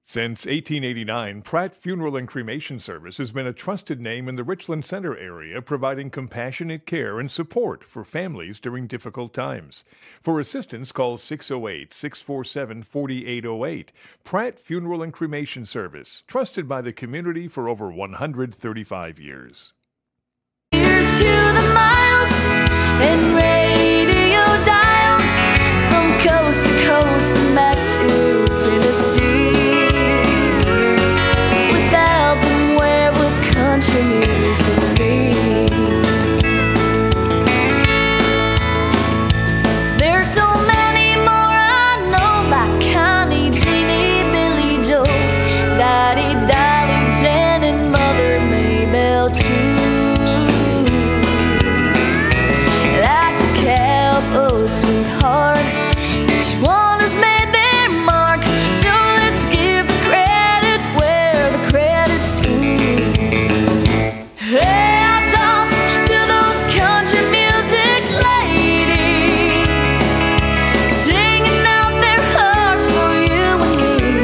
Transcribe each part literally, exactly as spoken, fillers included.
Since eighteen eighty-nine, Pratt Funeral and Cremation Service has been a trusted name in the Richland Center area, providing compassionate care and support for families during difficult times. For assistance, call six oh eight, six four seven, four eight oh eight. Pratt Funeral and Cremation Service, trusted by the community for over one hundred thirty-five years. Here's to the miles and radio dials from coast to coast and back to Tennessee. Without them, where would country music be? There's so many more I know, like Connie, Jeannie, Billy Joe, Daddy, Dolly, Jen, and Mother Maybelle too. Like the cowboy sweetheart, each one has made their mark, so let's give the credit where the credit's due. Hats off to those country music ladies, singing out their hearts for you and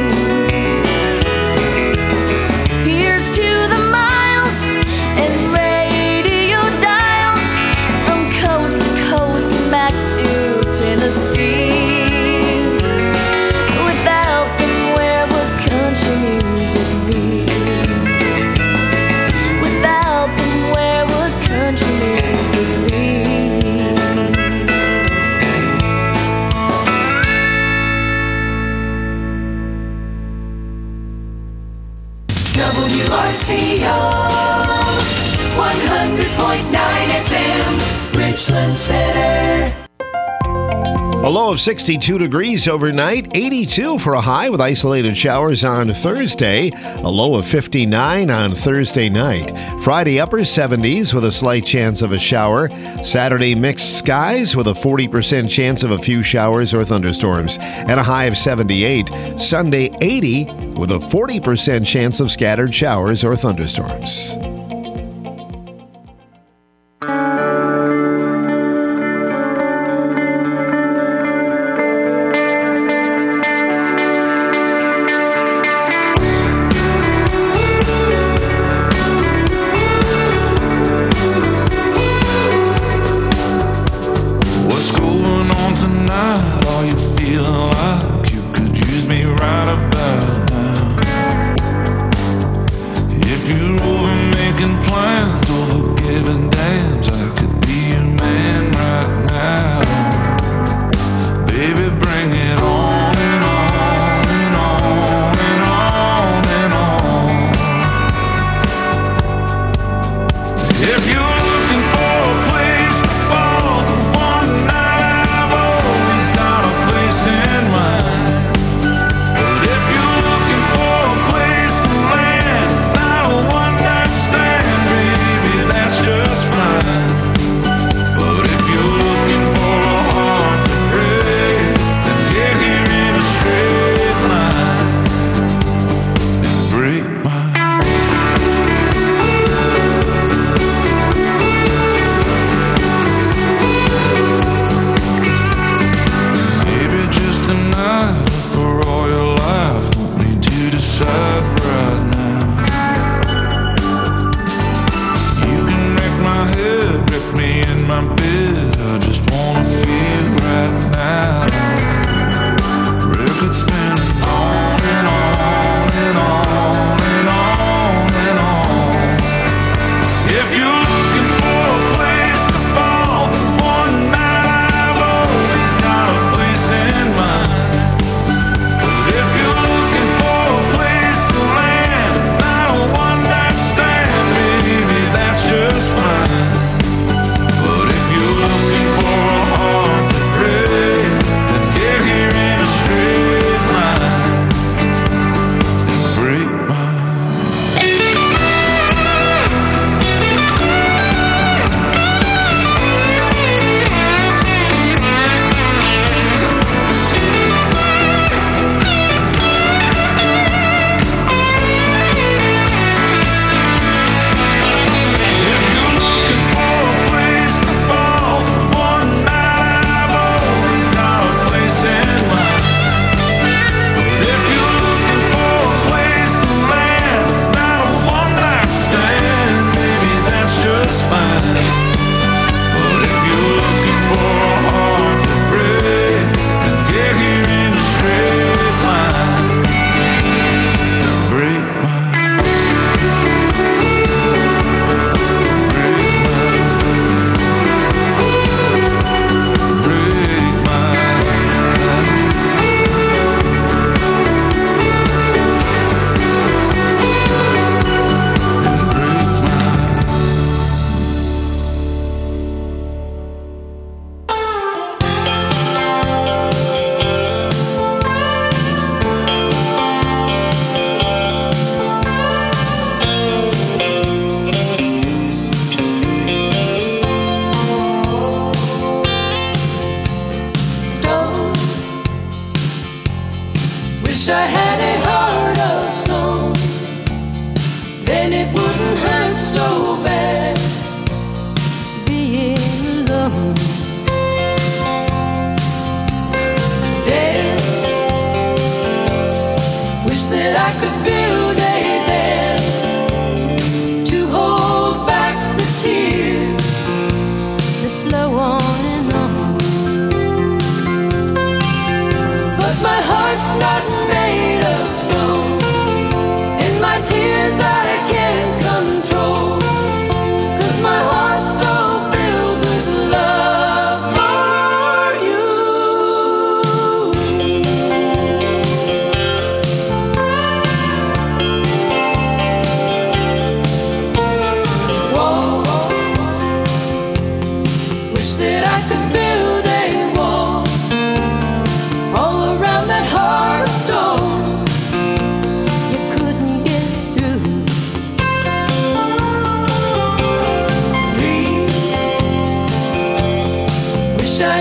me. Here's to the miles and radio dials from coast to coast and back to Tennessee. Without them, where would country music be? Without them, where would country music be? W R C O one hundred point nine F M, Richland Center. A low of sixty-two degrees overnight, eighty-two for a high with isolated showers on Thursday, a low of fifty-nine on Thursday night. Friday, upper seventies with a slight chance of a shower. Saturday, mixed skies with a forty percent chance of a few showers or thunderstorms, and a high of seventy-eight. Sunday, eighty with a forty percent chance of scattered showers or thunderstorms. What's going on tonight? Are you feeling like you could use me right about now? If you're over me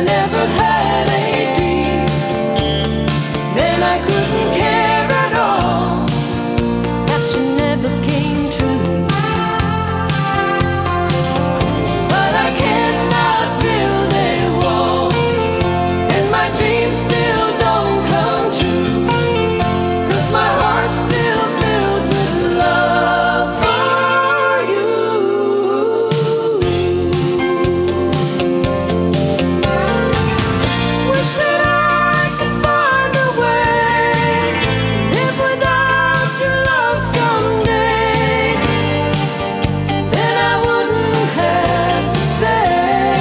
I never had a dream. Then I couldn't care at all that you never came true. But I cannot build a wall, and my dreams still don't come true, 'cause my heart's still filled with love for you. Wish that I could find a way to live without your love someday. Then I wouldn't have to say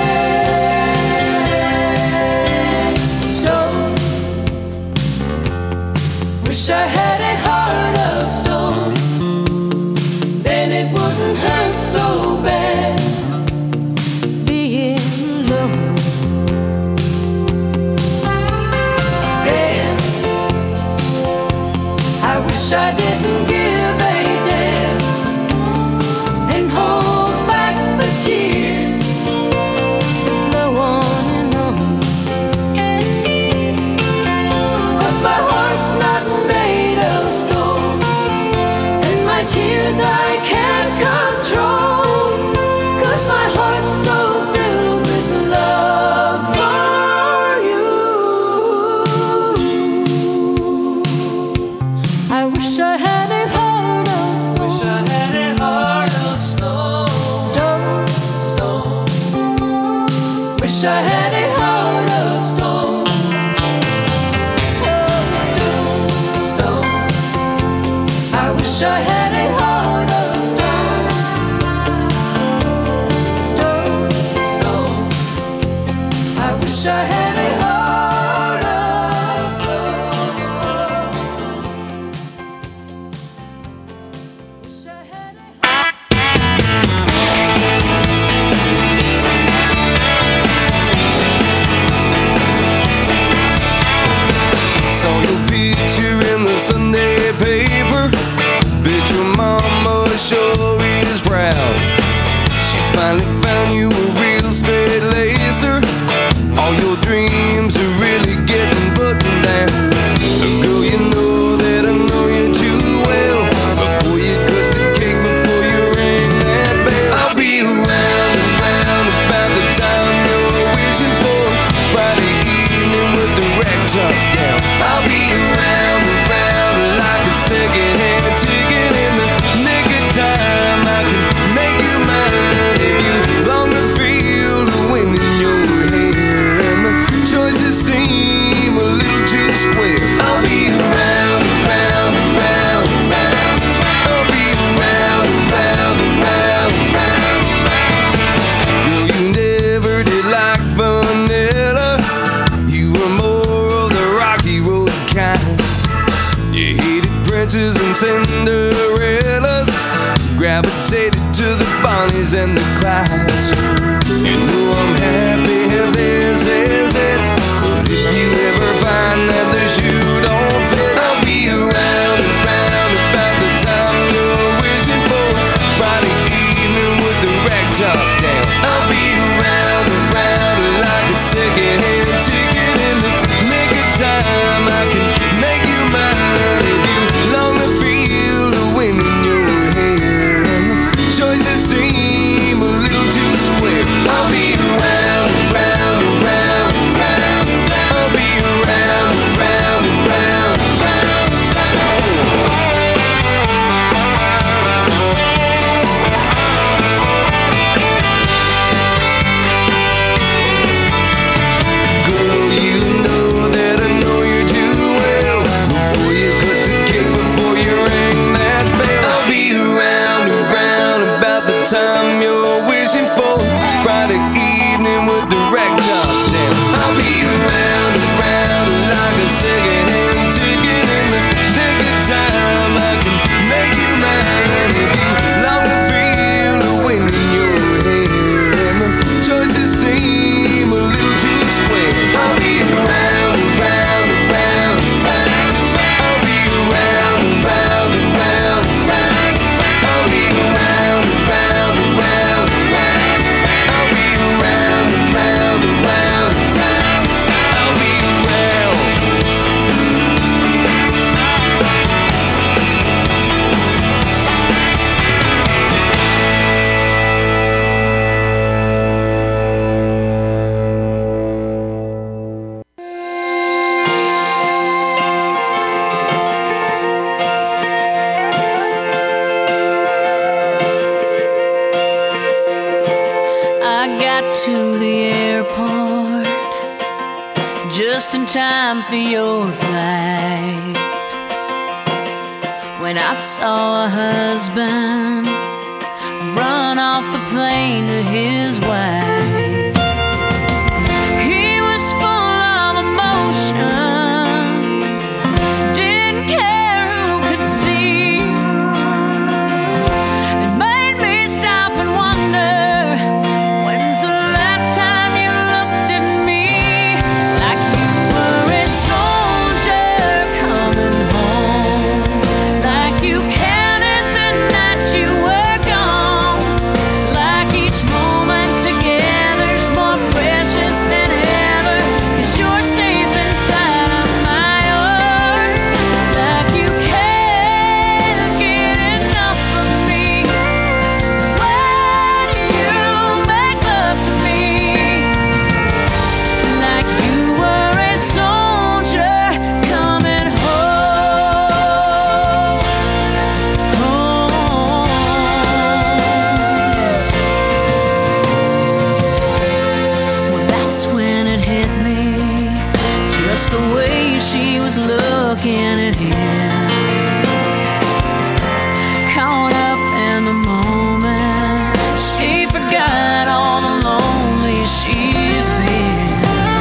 stone. Wish I had a heart of stone. Then it wouldn't hurt so bad being alone. Damn, I wish I didn't give a damn and hold back the tears with no one to know. But my heart's not made of stone, and my tears I can't control, 'cause my heart's so filled with love for you. I wish I had a heart of stone. Wish I had a heart of stone. Stone, stone. Wish I had a heart of stone. Oh, stone, stone. I wish I had a heart of stone. Stone, stone. I wish I had a heart of stone. Wish I had a Saw your picture in the Sunday paper. Bet your mama sure is proud. She finally found you a real straight lacer. All your dreams are really getting buttoned down. Girl, you know that I know you too well. Before you cut the cake, before you ring that bell, I'll be around and round about the time you're wishing for. Friday evening with the rack top down. I'll be around and round like a second-hand ticket in the nick of time. I can make you mine if you long to feel the wind in your hair and the choices seem a little too square. I'll be around and round and round and round. I'll be around and round and round and round. Girl, you never did like vanilla. You were more of the Rocky Road kind. You hated princes and Cinderellas, gravitated to the Bonnies and the Clydes. You know I'm happy if this is it, but if you ever find that the shoe don't fit, I'll be around and round about the time you're wishing for. Friday evening with the rack top down. I'll be around and round like a second-hand ticket in the nick of time. I can make you mine if you long to feel the wind in your hair and the choices seem a little too square. I'll be around and round and round and round. I'll be around and round got to the airport just in time for your flight. When I saw a husband run off the plane to his wife, he was full of emotion, didn't care who could see. It made me stop and wonder, when's the last time you looked at me like you were a soldier coming home, like you counted the nights you were gone, like each moment together's more precious than ever, 'cause you're safe inside of my arms, like you can't get enough of me when you make love to me, like you were a soldier coming home, home. Well, that's when it hit me, just the way she was looking at him, caught up in the moment. She forgot all the lonely she's been,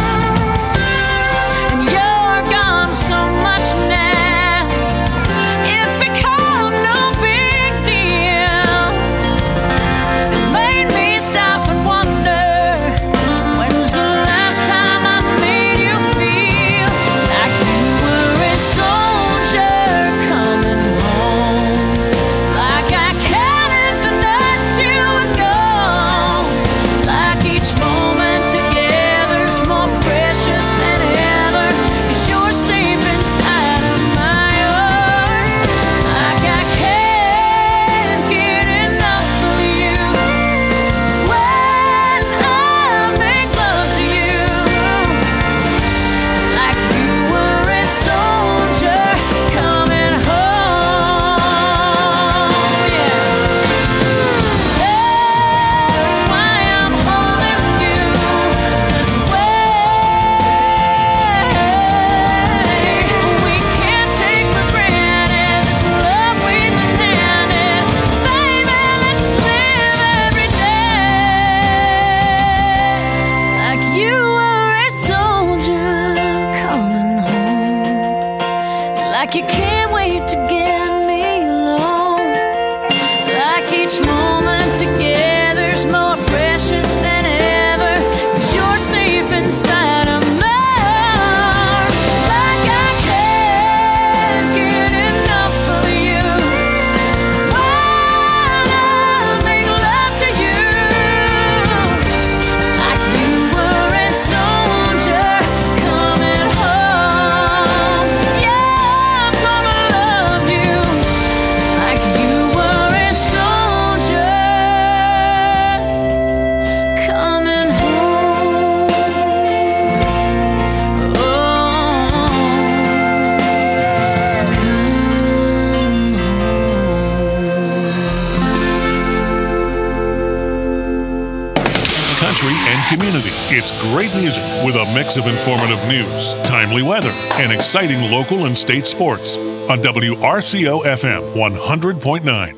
and you're gone so much now, it's become no big deal. It made me stop and wonder, when's the last time I made you feel like you were a soldier coming home, like I counted the nights you were gone, like each moment together's more precious than ever, 'cause you're safe inside of my arms, like I can't get enough of you when I make love to you, like you were a soldier coming home. Yeah, that's why I'm holding you this way. We can't take for granted this love we've been handed. Baby, let's live every day like you were a soldier coming home, like you can't wait to get me alone, like each moment together's more precious than ever, 'cause you're safe inside of my arms, like I can't get enough of you when I make love to you, like you were a soldier coming home. Yeah, I'm gonna love you like you were a soldier coming home. Oh, Country and community. It's great music with a mix of informative news, timely weather, and exciting local and state sports on W R C O F M one hundred point nine.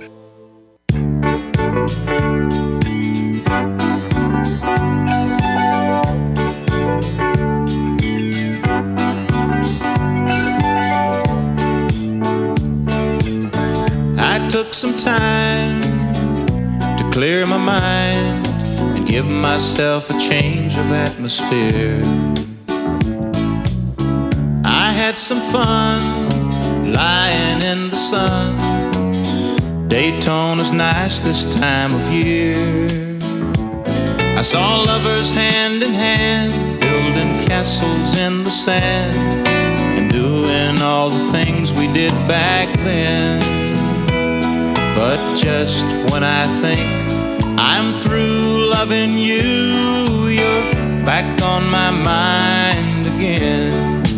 I took some time to clear my mind and give myself a change of atmosphere. I had some fun lying in the sun. Daytona's nice this time of year. I saw lovers hand in hand, building castles in the sand, and doing all the things we did back then. But just when I think I'm through loving you, you're back on my mind again.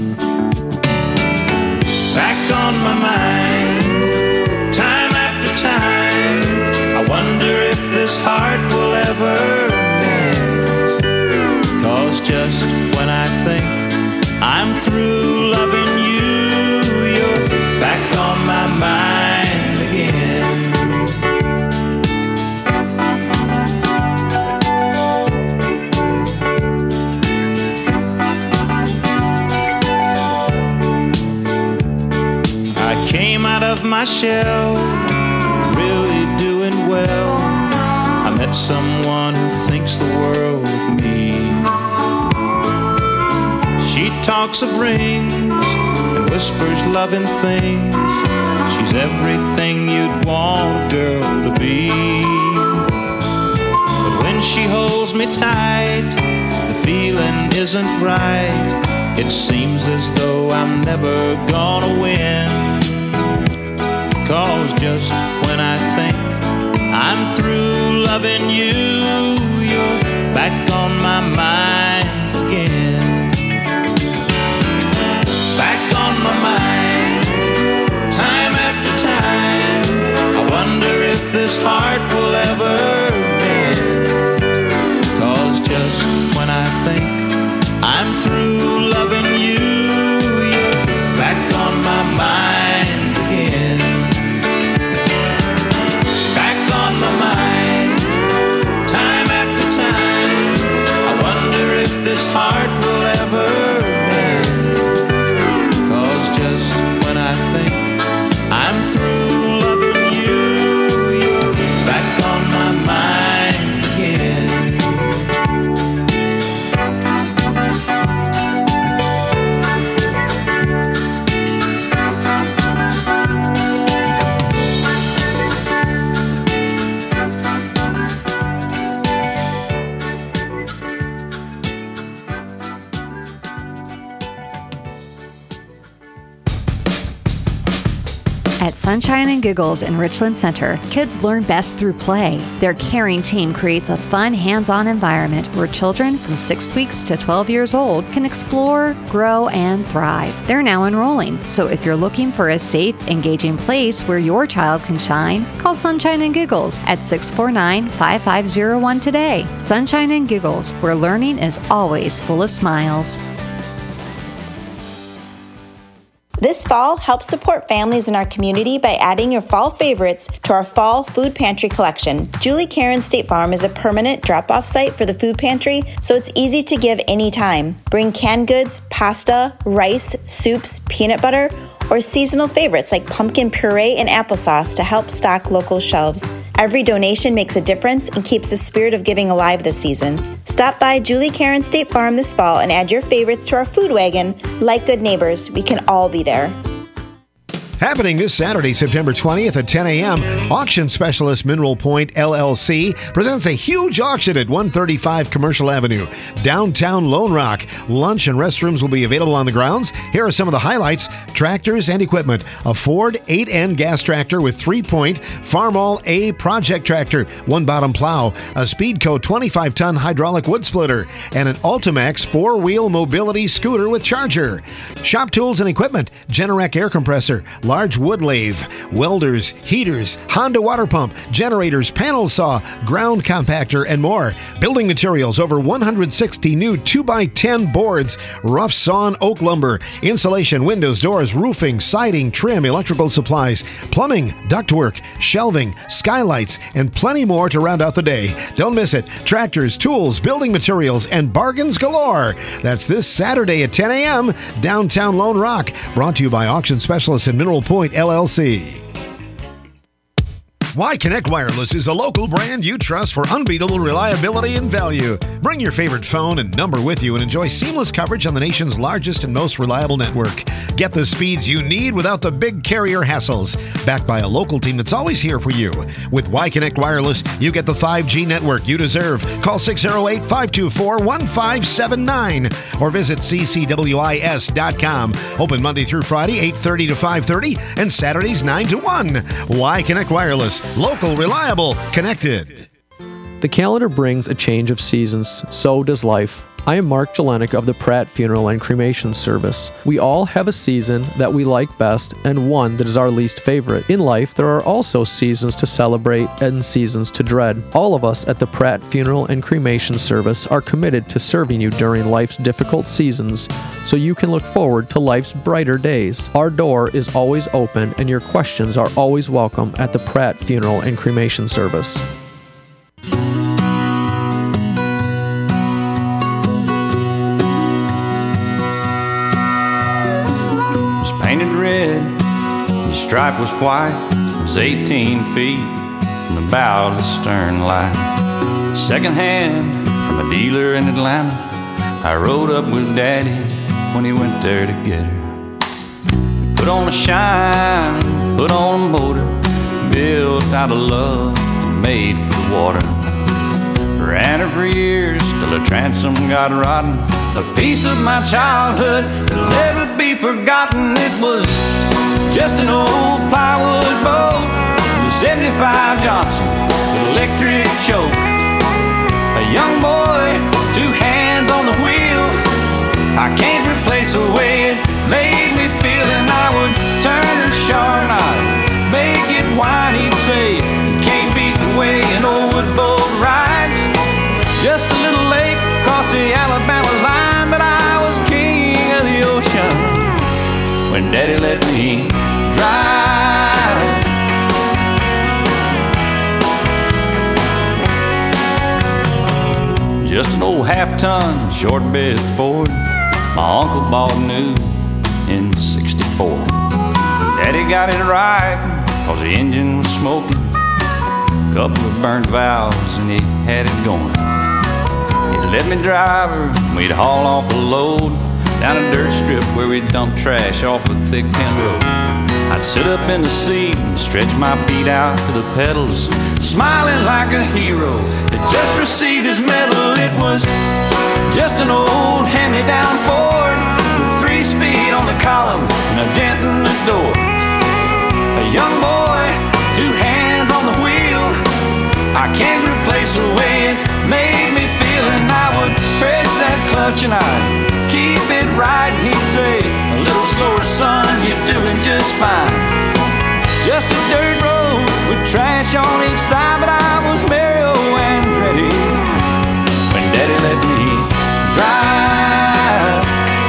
Back on my mind, time after time. I wonder if this heart will ever mend. my shell, really doing well. I met someone who thinks the world of me. She talks of rings and whispers loving things. She's everything you'd want a girl to be. But when she holds me tight, the feeling isn't right. It seems as though I'm never gonna win. 'Cause just when I think I'm through loving you, you're back on my mind again. Back on my mind, time after time. I wonder if this heart will ever mend. 'Cause just when I think I'm through loving you, you're back on my mind again. Back on my mind, time after time. I wonder if this heart will ever mend. 'Cause just when I think I'm through loving you, you're back on my mind again. At Sunshine and Giggles in Richland Center, kids learn best through play. Their caring team creates a fun, hands-on environment where children from six weeks to twelve years old can explore, grow, and thrive. They're now enrolling, so if you're looking for a safe, engaging place where your child can shine, call Sunshine and Giggles at six four nine, five five zero one today. Sunshine and Giggles, where learning is always full of smiles. This fall, help support families in our community by adding your fall favorites to our fall food pantry collection. Julie Karen State Farm is a permanent drop-off site for the food pantry, so it's easy to give anytime. Bring canned goods, pasta, rice, soups, peanut butter, or seasonal favorites like pumpkin puree and applesauce to help stock local shelves. Every donation makes a difference and keeps the spirit of giving alive this season. Stop by Julie Karen State Farm this fall and add your favorites to our food wagon. Like good neighbors, we can all be there. Happening this Saturday, September twentieth at ten a.m., auction specialist Mineral Point L L C presents a huge auction at one thirty-five Commercial Avenue, downtown Lone Rock. Lunch and restrooms will be available on the grounds. Here are some of the highlights: tractors and equipment. A Ford eight N gas tractor with three-point Farmall A project tractor, one bottom plow, a Speedco twenty-five ton hydraulic wood splitter, and an Ultimax four-wheel mobility scooter with charger. Shop tools and equipment: Generac air compressor, large wood lathe, welders, heaters, Honda water pump, generators, panel saw, ground compactor, and more. Building materials: over one hundred sixty new two by ten boards, rough sawn oak lumber, insulation, windows, doors, roofing, siding, trim, electrical supplies, plumbing, ductwork, shelving, skylights, and plenty more to round out the day. Don't miss it. Tractors, tools, building materials, and bargains galore. That's this Saturday at ten a.m. downtown Lone Rock. Brought to you by auction specialists in Mineral Point L L C. Y-Connect Wireless is a local brand you trust for unbeatable reliability and value. Bring your favorite phone and number with you and enjoy seamless coverage on the nation's largest and most reliable network. Get the speeds you need without the big carrier hassles. Backed by a local team that's always here for you. With Y-Connect Wireless, you get the five G network you deserve. Call six oh eight, five two four, one five seven nine or visit c c w i s dot com. Open Monday through Friday, eight thirty to five thirty, and Saturdays, nine to one. Y-Connect Wireless. Local, reliable, connected. The calendar brings a change of seasons, so does life. I am Mark Jelenik of the Pratt Funeral and Cremation Service. We all have a season that we like best and one that is our least favorite. In life, there are also seasons to celebrate and seasons to dread. All of us at the Pratt Funeral and Cremation Service are committed to serving you during life's difficult seasons so you can look forward to life's brighter days. Our door is always open and your questions are always welcome at the Pratt Funeral and Cremation Service. stripe was white, it was eighteen feet from the bow to the stern light. Second hand from a dealer in Atlanta, I rode up with Daddy when he went there to get her. We put on a shine, put on a motor, built out of love, made for the water. Ran her for years till the transom got rotten. A piece of my childhood that'll never be forgotten. It was just an old plywood boat, the seventy-five Johnson with electric choke. A young boy, two hands on the wheel. I can't replace the way it made me feel. And I would turn her sharp knot, make it whine. He'd say, you can't beat the way an old wood boat rides. Just a little late across the Alabama line, but I was king of the ocean when Daddy let me drive. Just an old half-ton short bed Ford my uncle bought new in sixty-four. Daddy got it right cause the engine was smoking, couple of burnt valves and he had it going. He'd let me drive her, we'd haul off a load down a dirt strip where we'd dump trash off a thick tin road. I'd sit up in the seat and stretch my feet out to the pedals, smiling like a hero that just received his medal. It was just an old hand-me-down Ford with three-speed on the column and a dent in the door. A young boy, two hands on the wheel. I can't replace the way it made me feel. And I would press that clutch and I'd keep it right. And he'd say, a little slower, son, you're doing just fine. Just a dirt road with trash on each side, but I was Mario Andretti when Daddy let me drive.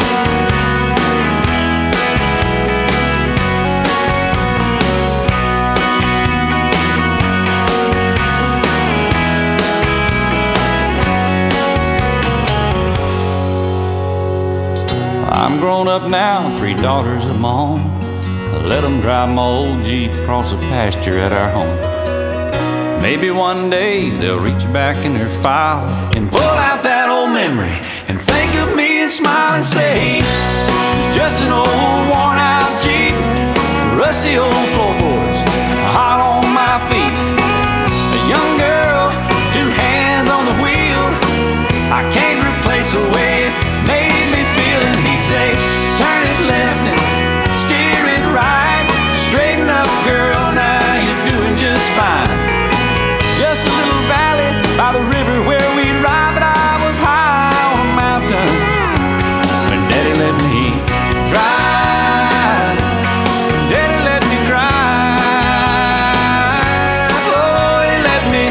I'm grown up now, three daughters of my own. I let them drive my old Jeep across the pasture at our home. Maybe one day they'll reach back in their file and pull out that old memory and think of me and smile and say, it's just an old worn out Jeep, rusty old floorboards, hot on my feet. A young girl, two hands on the wheel. I can't replace the way it made me feel. And he'd say, turn it left and steer it right. Straighten up, girl, now you're doing just fine. Just a little valley by the river where we'd ride, but I was high on a mountain when Daddy let me drive. Daddy let me drive. Oh, he let me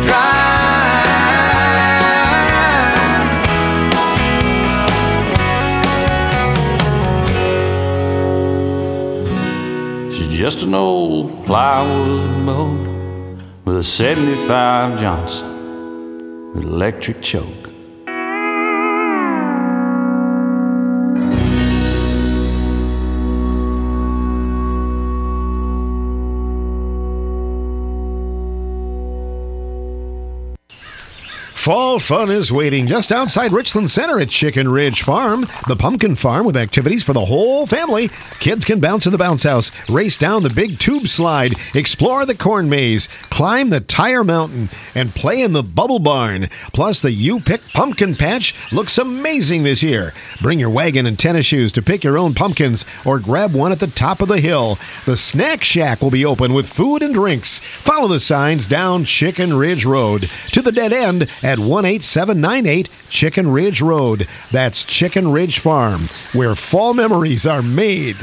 drive. She's just an old plywood boat with a seventy-five Johnson with electric choke. Fall fun is waiting just outside Richland Center at Chicken Ridge Farm, the pumpkin farm with activities for the whole family. Kids can bounce in the bounce house, race down the big tube slide, explore the corn maze, climb the tire mountain, and play in the bubble barn. Plus, the U-Pick Pumpkin Patch looks amazing this year. Bring your wagon and tennis shoes to pick your own pumpkins or grab one at the top of the hill. The Snack Shack will be open with food and drinks. Follow the signs down Chicken Ridge Road to the dead end at one eight seven nine eight Chicken Ridge Road. That's Chicken Ridge Farm, where fall memories are made.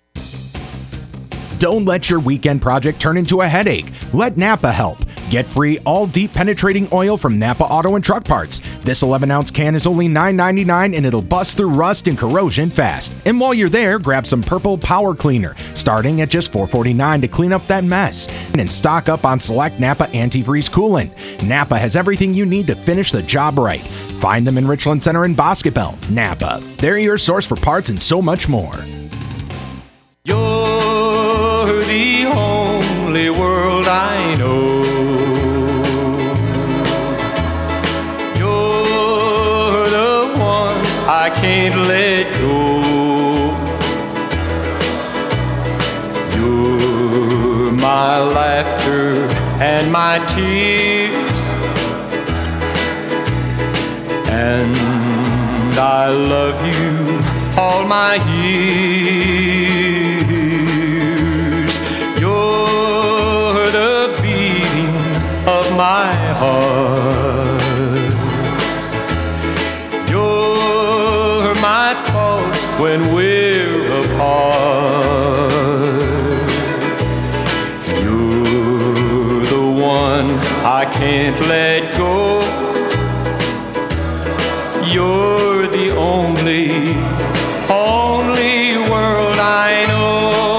Don't let your weekend project turn into a headache. Let Napa help. Get free all deep penetrating oil from Napa Auto and Truck Parts. This eleven ounce can is only nine ninety-nine and it'll bust through rust and corrosion fast. And while you're there, grab some Purple Power Cleaner, starting at just four forty-nine to clean up that mess. And stock up on select Napa antifreeze coolant. Napa has everything you need to finish the job right. Find them in Richland Center and Boscobel. Napa, they're your source for parts and so much more. You're the my laughter and my tears, and I love you all my years. You're the beating of my heart. You're my thoughts when we're apart. You're the one I can't let go. You're the only, only world I know.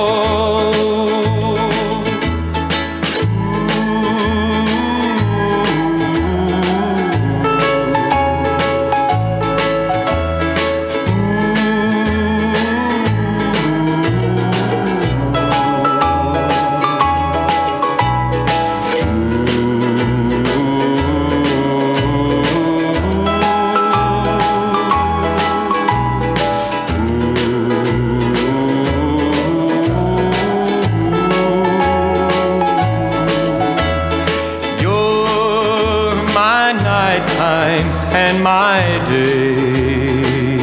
And my day,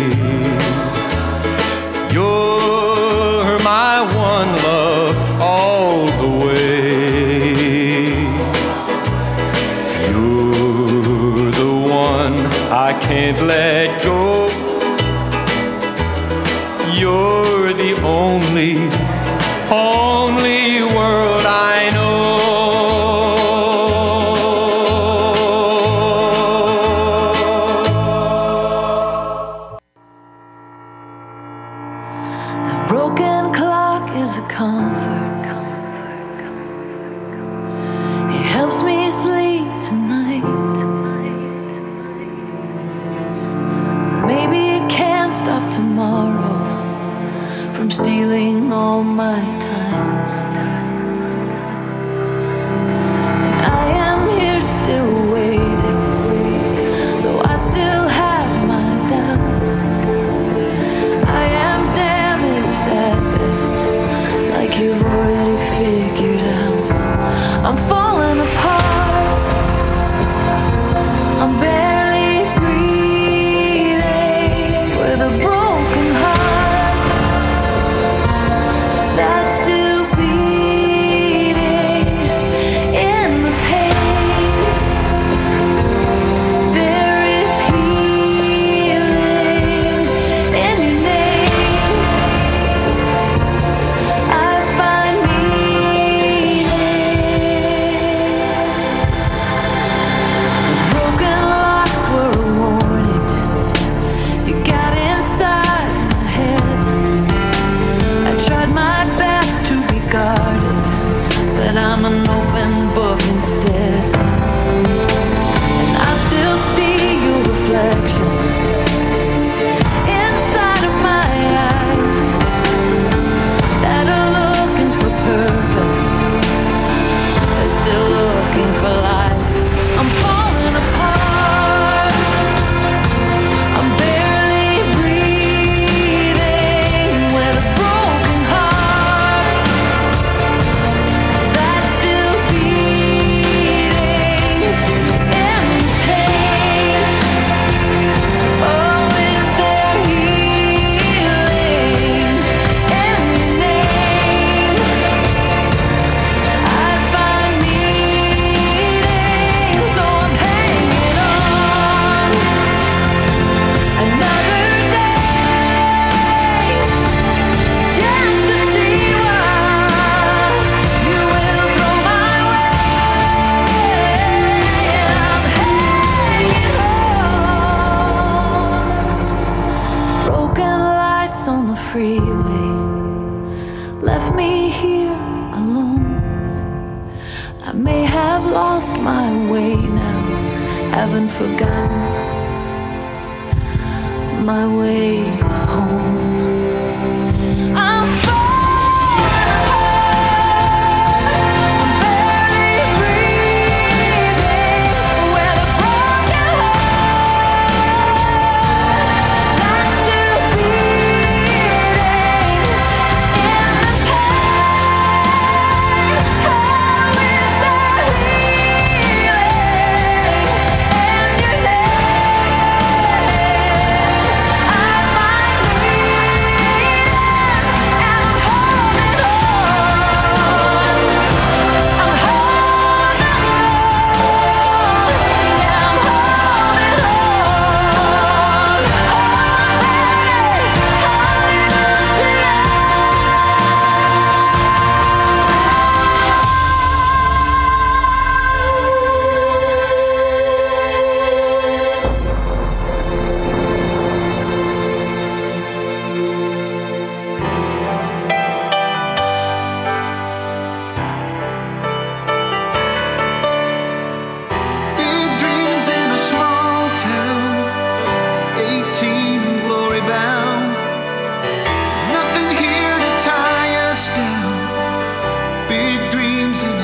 you're my one love all the way. You're the one I can't let go. You're the only, only world I know. Broken clock is a comfort. It helps me sleep tonight. Maybe it can't stop tomorrow from stealing all my time. And I am here still waiting, though I still have my doubts. I am damaged at best, like you've already figured out. I'm falling apart, I'm barely breathing, with a broken heart that's still beating in the pain. There is healing in your name. I find meaning. The broken locks were a warning. You got inside my head. I tried my best to be guarded, but I'm an open book instead. And I still see your reflection inside of my eyes that are looking for purpose. They're still looking for life. I'm falling apart, I'm barely breathing, with a broken heart that's still beating in pain. Oh, is there healing in your name? I find meaning, so I'm hanging on another day, just to see what you will throw my way. I'm hanging on. Broken lights on the freeway left me here alone. I may have lost my way now, haven't forgotten my way home. I'm falling apart, barely breathing, with a broken heart that's still beating in the pain.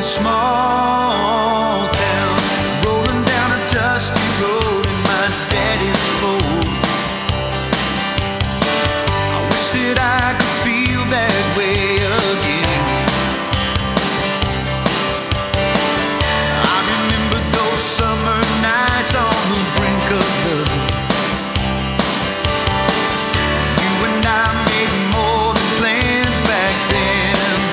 small town, rolling down a dusty road in my daddy's Ford. I wish that I could feel that way again. I remember those summer nights on the brink of love. You and I made more than plans back then.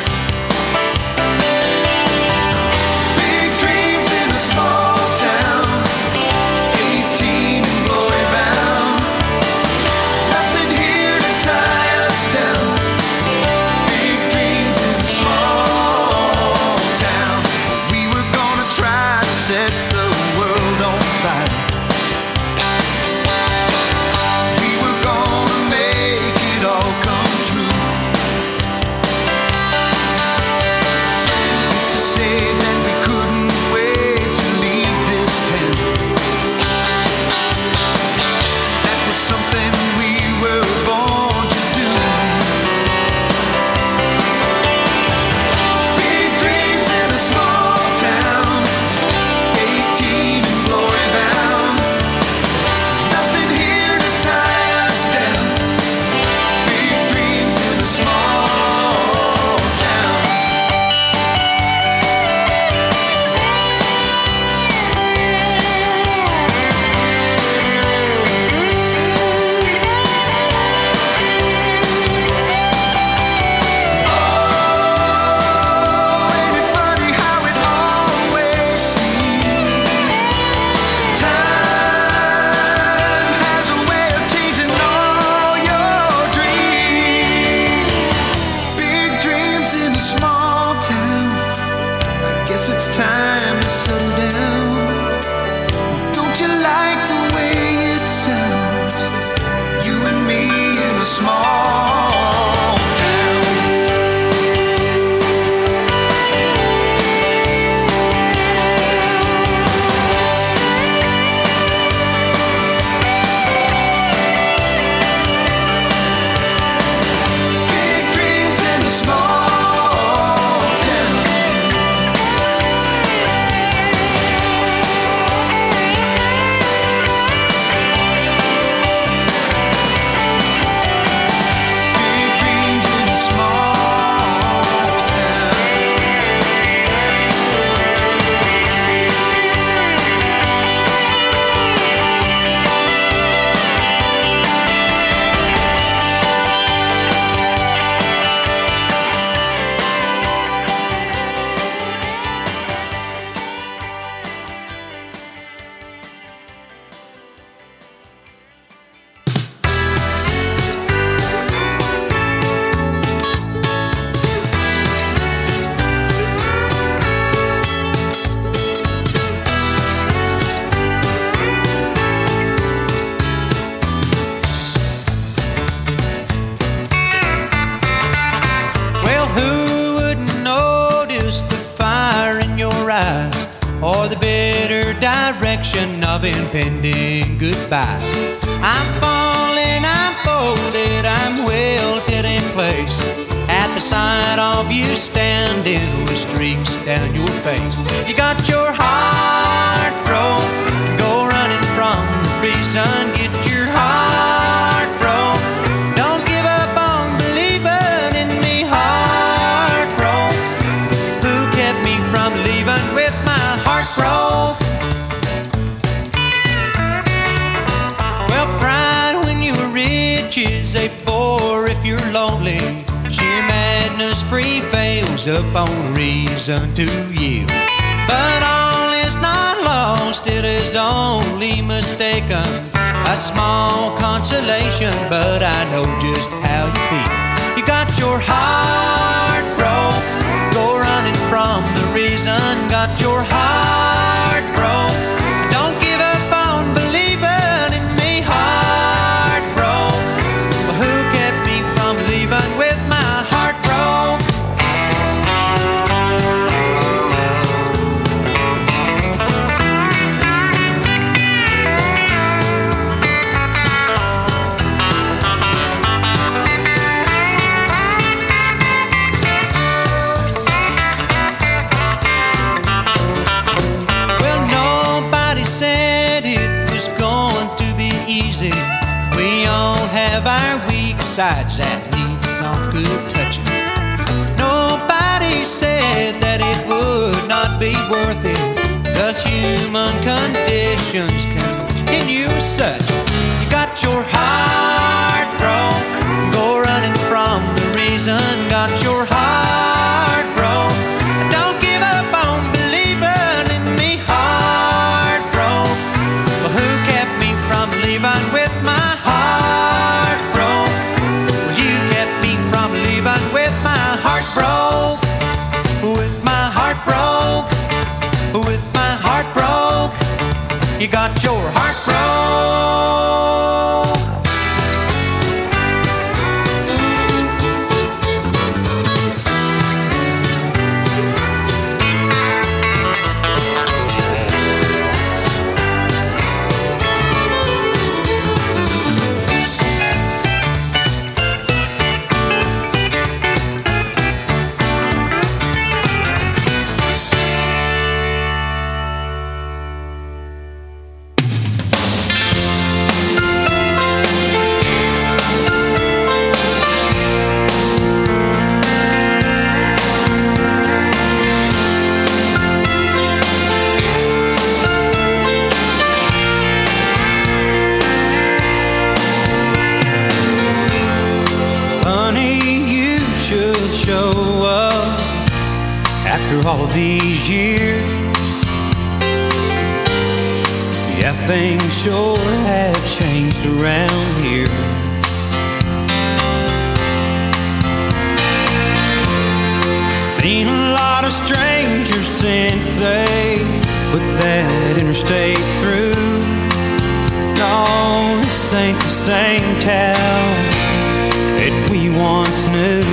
Big dreams in a small town, eighteen and glory bound. Nothing here to tie us down. Big dreams in a small town. We were gonna try to set the world on fire. We were gonna make it all come true. Used to say that we couldn't wait to leave this town. That was something we were born to do. Big dreams in a small town, eighteen and glory bound. Nothing here to tie us down. Big dreams in a small town. Oh, ain't it funny how it always seems time has a way of changing all your dreams. Big dreams in a small town. I guess it's time to settle down. Don't you like the way it sounds? You and me in a small town. Big dreams in a small town. Big dreams in a small Well, who wouldn't notice the fire in your eyes or the bitter direction of impending goodbyes? I'm falling, I'm folded, I'm wilted in place at the sight of you standing with streaks down your face. You got your heart broke, go running from the reason. Get your heart broke, don't give up on believing in me. Heart broke, who kept me from leaving with my heart broke? Well, pride when you're rich is a bore if you're lonely. Sheer madness prevails upon reason to yield. But all is not lost, it is only mistaken. A small consolation, but I know just how you feel. You got your heart broke, go running from the reason. Got your heart broke, don't give up on believing in me. Heart broke, but who kept me from leaving with my heart broke? besides that needs some good touching. Nobody said that it would not be worth it. The human conditions continue such. You got your heart broke, go running from the reason. Got your heart broke, don't give up on believing in me. Heart broke, well, who kept me from leaving with my heart broke? Well, you kept me from leaving with my heart broke. With my heart broke, with my heart broke, you got your heart broke. All of these years, yeah, things sure have changed around here. Seen a lot of strangers since they put that interstate through. No, this ain't the same town that we once knew.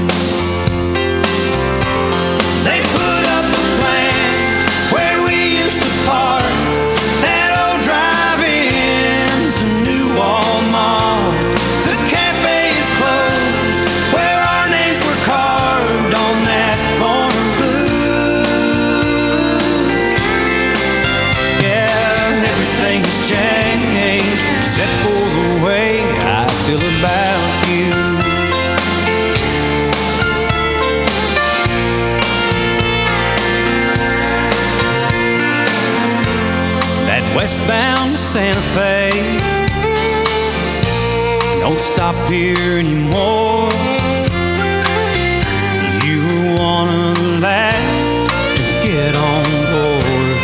They put up a plant where we used to park. That old drive-in's a new Walmart. The cafe is closed where our names were carved on that corner booth. Yeah, everything's changed except for the way I feel about you. Westbound to Santa Fe, don't stop here anymore. You were one of the last to get on board.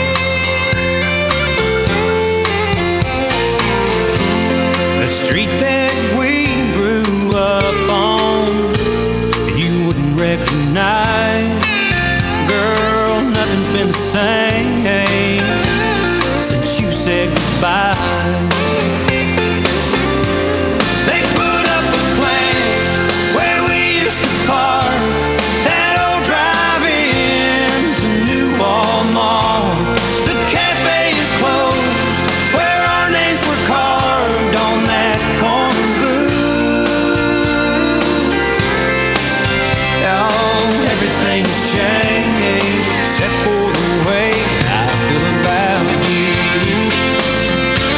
The street that we grew up on, you wouldn't recognize. Girl, nothing's been the same since you said goodbye. They put up a plant where we used to park. That old drive-in's a new Walmart. The cafe is closed where our names were carved on that corner booth. Oh, everything's changed except for the way I feel about you.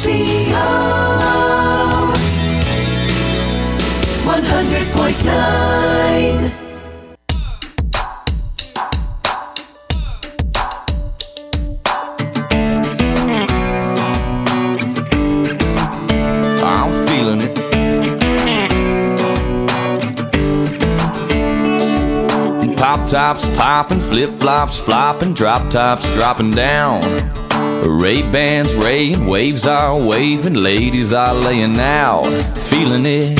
C O one hundred point nine. I'm feeling it. Pop tops popping, flip flops flopping, drop tops dropping down. Ray-Bans raying, waves are waving, ladies are laying out, feeling it.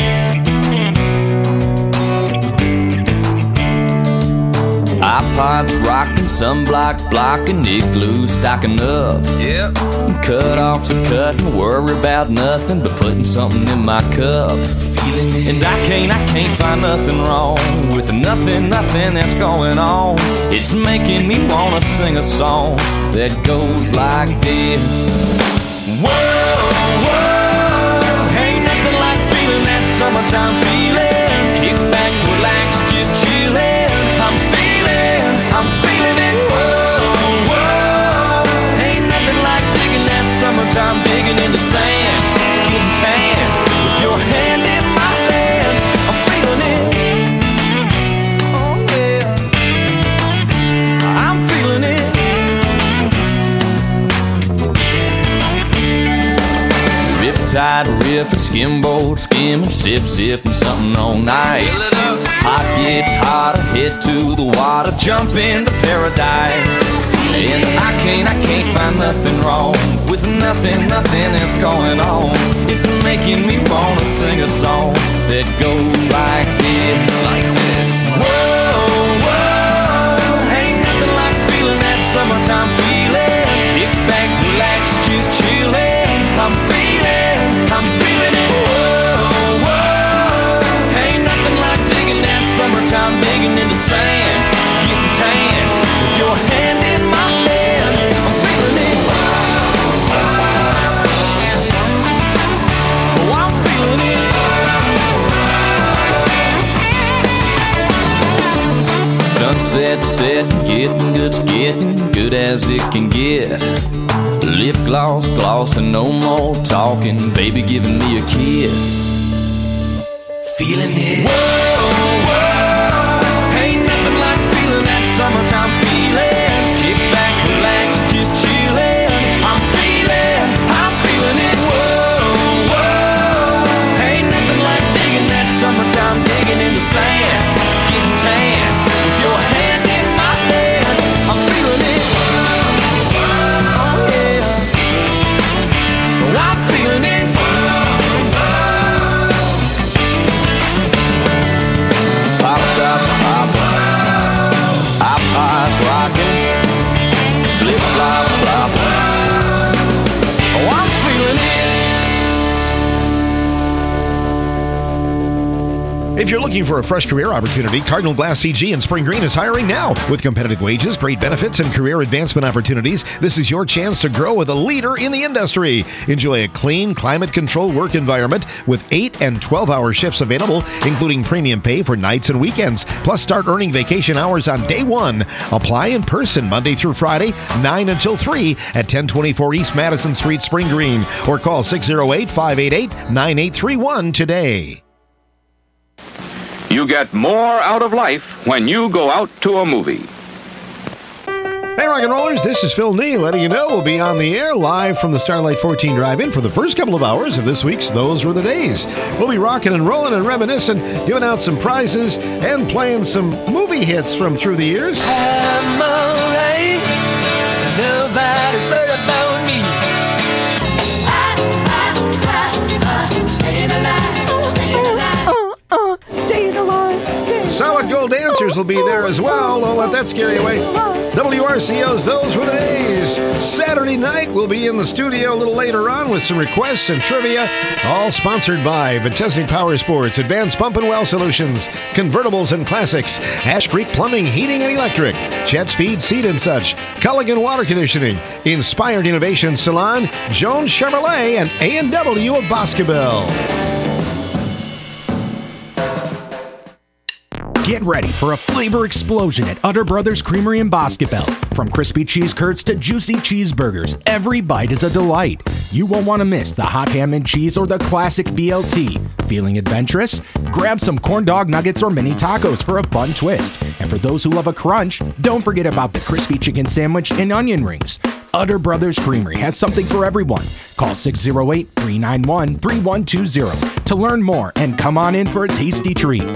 iPods rocking, sunblock blocking, igloo stocking up. Yep. Cut-offs are cutting, worry about nothing but putting something in my cup. And I can't, I can't find nothing wrong with nothing, nothing that's going on. It's making me wanna sing a song that goes like this. Whoa, whoa, ain't nothing like feeling that summertime feeling. Kick back, relax, just chillin'. I'm feeling, I'm feeling it. Whoa, whoa, ain't nothing like digging that summertime, digging in the sand, getting tan with your hand in my hand. I'm feeling it. Oh yeah, I'm feeling it. Riptide ripping, skimboard skimming, sip sipping something all nice. Hot gets hotter, head to the water, jump into paradise. And I can't, I can't find nothing wrong with nothing, nothing that's going on. It's making me wanna sing a song that goes like this, like this. Whoa, whoa, ain't nothing like feeling that summertime feeling. Kick back, relax, just chillin'. I'm feeling, I'm feeling it. Whoa, whoa, ain't nothing like digging that summertime, digging in the sand, getting tan with your hand in my hand. I'm feeling it. Oh, I'm feeling it. Sunset setting, getting good's getting good as it can get. Lip gloss, glossing, no more talking, baby giving me a kiss. Feeling it. Whoa, whoa, ain't nothing like feeling that summertime feeling. Kick back, relax, just chillin'. I'm feeling, I'm feeling it. Whoa, whoa, ain't nothing like digging that summertime, digging in the sand, getting tan with your hand in my hand. I'm feeling it. Oh yeah, I'm feeling it. Pop tops poppin', iPods rockin', flip flop floppin'. Oh, I'm feeling it. If you're looking for a fresh career opportunity, Cardinal Glass C G in Spring Green is hiring now. With competitive wages, great benefits, and career advancement opportunities, this is your chance to grow with a leader in the industry. Enjoy a clean, climate-controlled work environment with eight and twelve-hour shifts available, including premium pay for nights and weekends, plus start earning vacation hours on day one. Apply in person Monday through Friday, nine until three at ten twenty-four East Madison Street, Spring Green, or call six oh eight, five eight eight, nine eight three one today. You get more out of life when you go out to a movie. Hey, rock and rollers, this is Phil Neal letting you know we'll be on the air live from the Starlight fourteen Drive-In for the first couple of hours of this week's Those Were the Days. We'll be rocking and rolling and reminiscing, giving out some prizes, and playing some movie hits from through the years. I'm alright, nobody but about me. I, I, I, I, staying alive, staying alive. Uh, uh, staying alive, staying Solid Gold Dancers will be there as well. Don't let that scare you away. W R C O's Those Were the Days. Saturday night, we'll be in the studio a little later on with some requests and trivia, all sponsored by Vitesnik Power Sports, Advanced Pump and Well Solutions, Convertibles and Classics, Ash Creek Plumbing, Heating and Electric, Chet's Feed, Seed and Such, Culligan Water Conditioning, Inspired Innovation Salon, Jones Chevrolet, and A and W of Boscobel. Get ready for a flavor explosion at Utter Brothers Creamery in Boscobel. From crispy cheese curds to juicy cheeseburgers, every bite is a delight. You won't want to miss the hot ham and cheese or the classic B L T. Feeling adventurous? Grab some corn dog nuggets or mini tacos for a fun twist. And for those who love a crunch, don't forget about the crispy chicken sandwich and onion rings. Utter Brothers Creamery has something for everyone. Call six oh eight, three nine one, three one two zero to learn more and come on in for a tasty treat.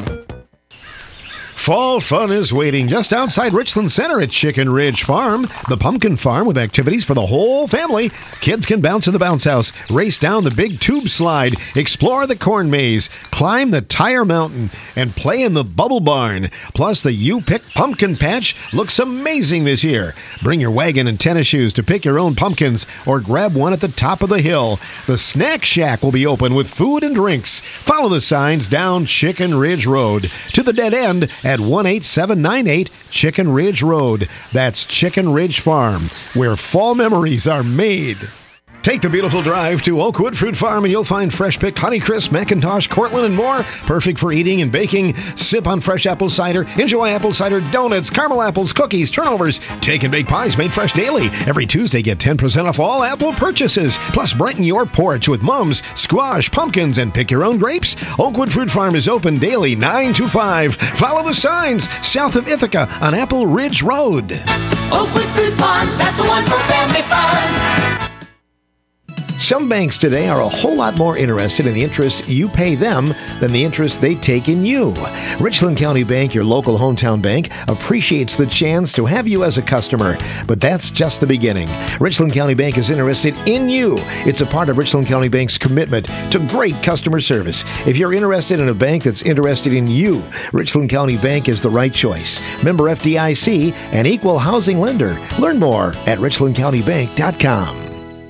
Fall fun is waiting just outside Richland Center at Chicken Ridge Farm, the pumpkin farm with activities for the whole family. Kids can bounce in the bounce house, race down the big tube slide, explore the corn maze, climb the tire mountain, and play in the bubble barn. Plus, the You Pick Pumpkin Patch looks amazing this year. Bring your wagon and tennis shoes to pick your own pumpkins or grab one at the top of the hill. The Snack Shack will be open with food and drinks. Follow the signs down Chicken Ridge Road to the dead end at one eight seven nine eight Chicken Ridge Road. That's Chicken Ridge Farm, where fall memories are made. Take the beautiful drive to Oakwood Fruit Farm and you'll find fresh-picked Honeycrisp, McIntosh, Cortland, and more. Perfect for eating and baking. Sip on fresh apple cider. Enjoy apple cider donuts, caramel apples, cookies, turnovers. Take and bake pies made fresh daily. Every Tuesday, get ten percent off all apple purchases. Plus, brighten your porch with mums, squash, pumpkins, and pick your own grapes. Oakwood Fruit Farm is open daily nine to five. Follow the signs south of Ithaca on Apple Ridge Road. Oakwood Fruit Farms, that's the one for family fun. Some banks today are a whole lot more interested in the interest you pay them than the interest they take in you. Richland County Bank, your local hometown bank, appreciates the chance to have you as a customer, but that's just the beginning. Richland County Bank is interested in you. It's a part of Richland County Bank's commitment to great customer service. If you're interested in a bank that's interested in you, Richland County Bank is the right choice. Member F D I C, an equal housing lender. Learn more at richland county bank dot com.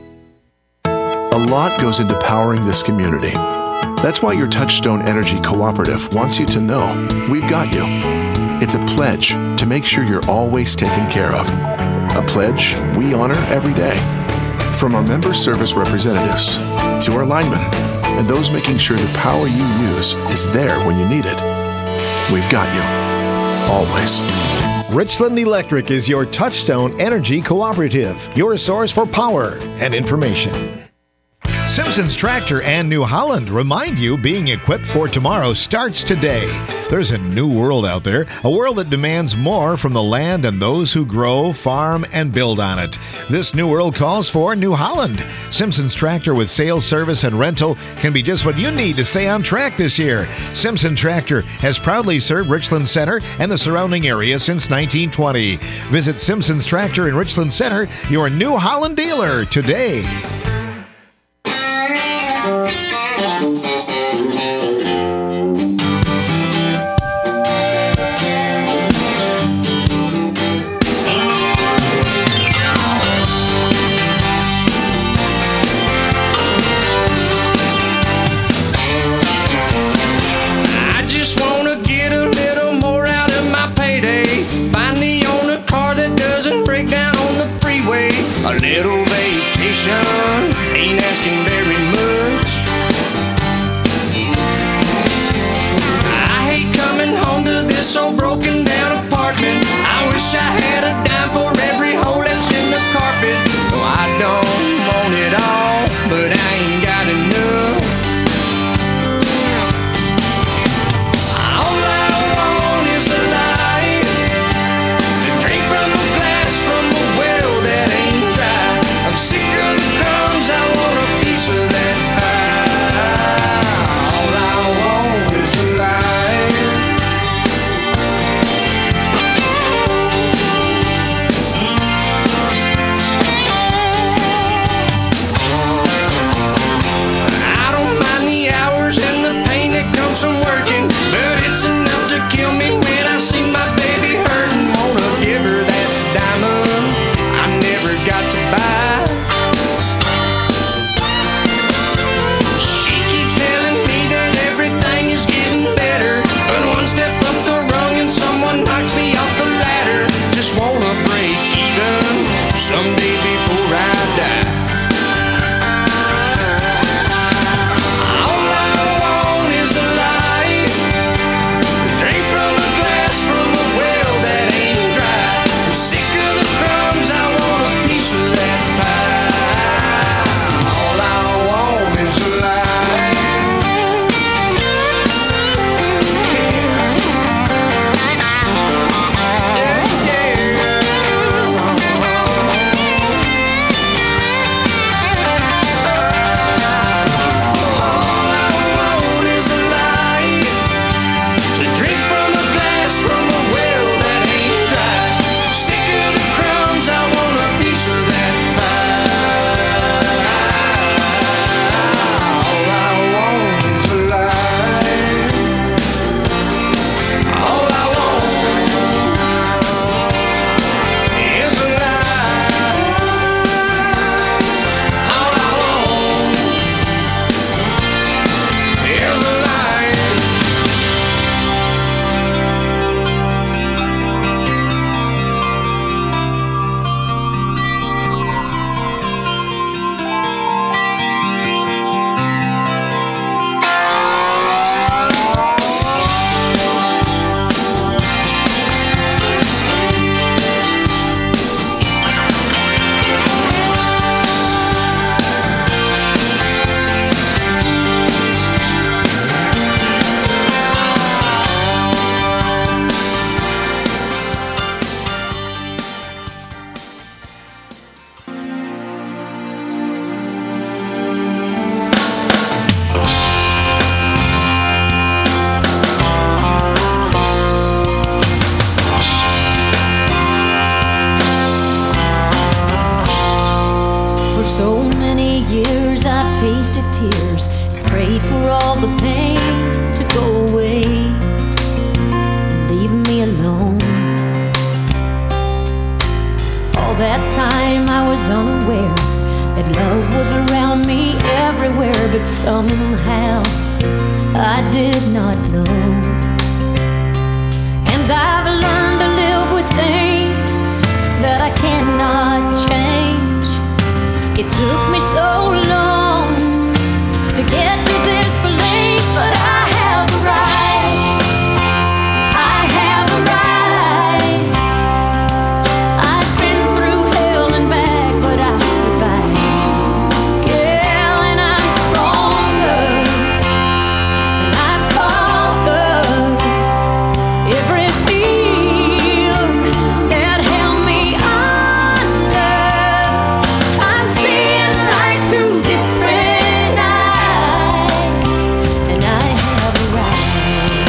A lot goes into powering this community. That's why your Touchstone Energy Cooperative wants you to know we've got you. It's a pledge to make sure you're always taken care of. A pledge we honor every day. From our member service representatives to our linemen and those making sure the power you use is there when you need it. We've got you. Always. Richland Electric is your Touchstone Energy Cooperative, your source for power and information. Simpson's Tractor and New Holland remind you being equipped for tomorrow starts today. There's a new world out there, a world that demands more from the land and those who grow, farm, and build on it. This new world calls for New Holland. Simpson's Tractor with sales, service, and rental can be just what you need to stay on track this year. Simpson Tractor has proudly served Richland Center and the surrounding area since nineteen twenty. Visit Simpson's Tractor in Richland Center, your New Holland dealer, today. A little vacation, ain't asking very much. I hate coming home to this old broken down apartment. I wish I had a dime for every hole that's in the carpet. Oh, I don't want it all, but I ain't got enough. All I want is a life to drink from a glass from a well that ain't dry. I'm years I've tasted tears, prayed for all the pain to go away and leave me alone. All that time I was unaware that love was around me everywhere, but somehow I did not know. And I've learned to live with things that I cannot change. It took me so long to get to this place, but I have a right. I have a right. I've been through hell and back, but I survived. Yeah, and I'm stronger, and I've conquered every fear that held me under. I'm seeing right through different eyes, and I have a right.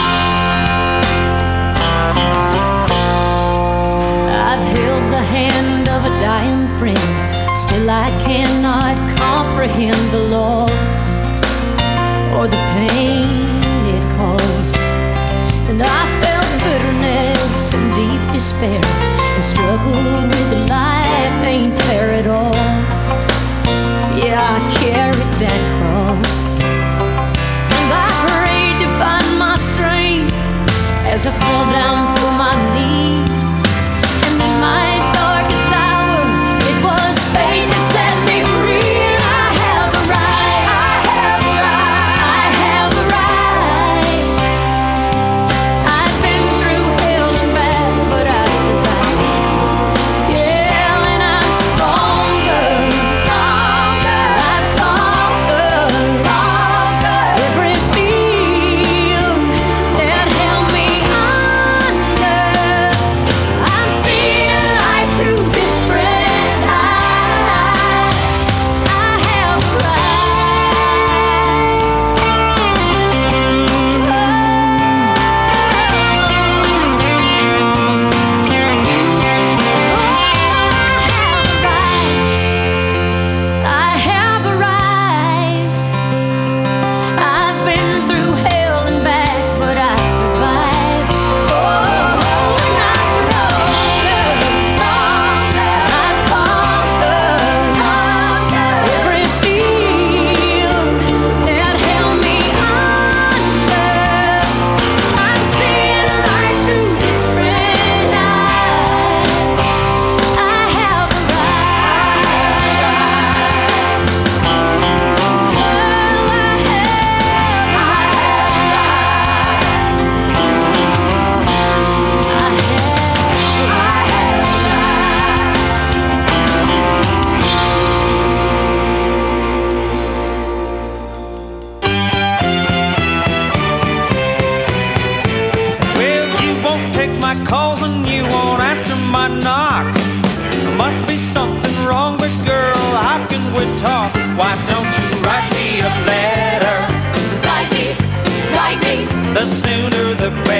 I've held the hand of a dying friend, still I cannot comprehend the loss or the pain it caused. And I felt bitterness and deep despair, and struggled with life ain't fair at all. Yeah, I carried that cross, and I prayed to find my strength as I fell down to my knees. And in my darkest hour, it was fate that set me free. And I have a right. I have a right. I have a right. I've been through hell and back, but I survived. Yeah, and I'm stronger. Stronger. I've conquered. Conquered every fear that held me under. I'm seeing life through different eyes. I have a I have a right. I've been through hell and back, but I survived. Oh, and I'm stronger, stronger. I've conquered every fear that held me under. I'm seeing life through different eyes. I have a Well, you won't take my calls and you won't answer my knock. There must be something wrong, but girl, how can we talk? Why don't you write me a letter? Write me, write me. The sooner the better.